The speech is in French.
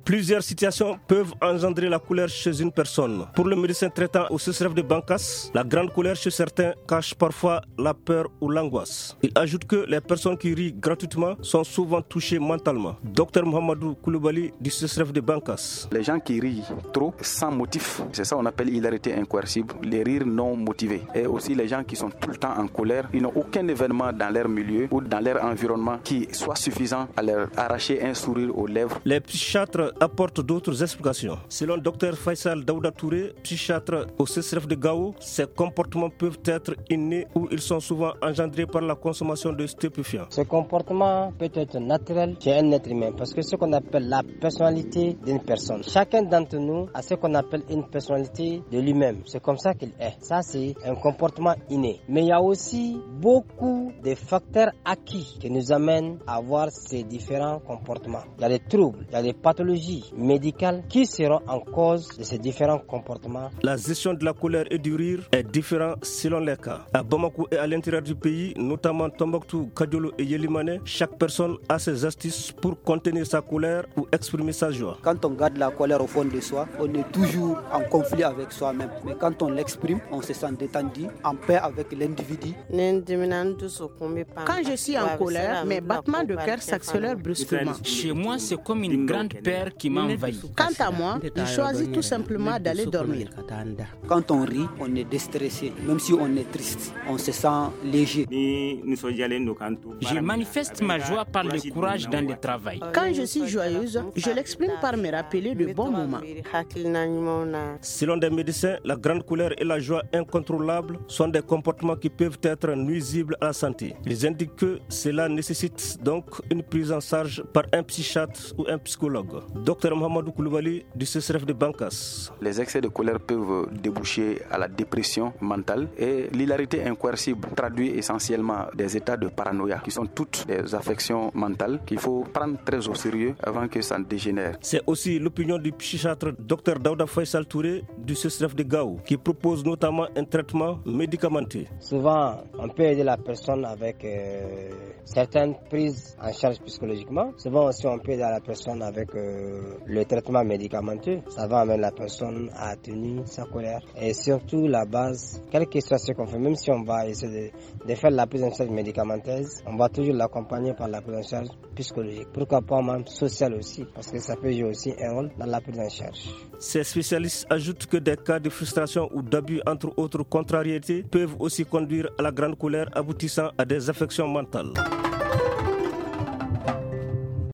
Plusieurs situations peuvent engendrer la colère chez une personne. Pour le médecin traitant au CCRF de Bankas, la grande colère chez certains cache parfois la peur ou l'angoisse. Il ajoute que les personnes qui rient gratuitement sont souvent touchées mentalement. Dr Mohamedou Koulibaly du CCRF de Bankas. Les gens qui rient trop sans motif, c'est ça qu'on appelle hilarité incoercible, les rires non motivés. Et aussi les gens qui sont tout le temps en colère, ils n'ont aucun événement dans leur milieu ou dans leur environnement qui soit suffisant à leur arracher un sourire aux lèvres. Les psychiatres apportent d'autres explications. Selon Dr Faisal Daouda Touré, psychiatre au CCRF de Gao, ces comportements peuvent être innés ou ils sont souvent engendrés par la consommation de stupéfiants. Ce comportement peut être naturel chez un être humain parce que c'est ce qu'on appelle la personnalité d'une personne. Chacun d'entre nous a ce qu'on appelle une personnalité de lui-même. C'est comme ça qu'il est. Ça, c'est un comportement inné. Mais il y a aussi beaucoup de facteurs acquis qui nous amènent à avoir ces différents comportements. Il y a des troubles, il y a des pathologies médicales qui seront en cause de ces différents comportements. La gestion de la colère et du rire est différente selon les cas. À Bamako et à l'intérieur du pays, notamment Tombouctou, Kadiolo et Yelimane, chaque personne a ses astuces pour contenir sa colère ou exprimer sa joie. Quand on garde la colère au fond de soi, on est toujours en conflit avec soi-même. Mais quand on l'exprime, on se sent détendu, en paix avec l'individu. Quand je suis en colère, mes battements de cœur s'accélèrent brusquement. Chez moi, c'est comme une grande peur qui m'envahit. Quant à moi, je choisis tout simplement d'aller dormir. Quand on rit, on est déstressé. Même si on est triste, on se sent léger. Je manifeste ma joie par le courage dans le travail. Quand je suis joyeuse, je l'exprime par me rappeler de bons moments. Selon des médecins, la grande colère et la joie incontrôlable sont des comportements qui peuvent être nuisibles à la santé. Ils indiquent que cela nécessite donc une prise en charge par un psychiatre ou un psychologue. Dr Mohamedou Koulibaly du CCRF de Bankas. Les excès de colère peuvent déboucher à la dépression mentale et l'hilarité incoercible traduit essentiellement des états de paranoïa qui sont toutes des affections mentales qu'il faut prendre très au sérieux avant que ça ne dégénère. C'est aussi l'opinion du psychiatre Dr Daouda Faisal Touré du CCRF de Gao qui propose notamment un traitement médicamenteux. Souvent, on peut aider la personne avec certaines prises en charge psychologiquement. Souvent aussi, on peut aider la personne avec le traitement médicamenteux. Ça va amener la personne à atténuer sa colère. Et surtout, la base, quel que soit ce qu'on fait, même si on va essayer de faire la prise en charge médicamenteuse, on va toujours l'accompagner par la prise en charge psychologique. Pourquoi pas même sociale aussi, parce que ça peut jouer aussi un rôle dans la prise en charge. Ces spécialistes ajoutent que des cas de frustration ou d'abus, entre autres contrariétés, peuvent aussi conduire à la grande colère aboutissant à des affections mentales.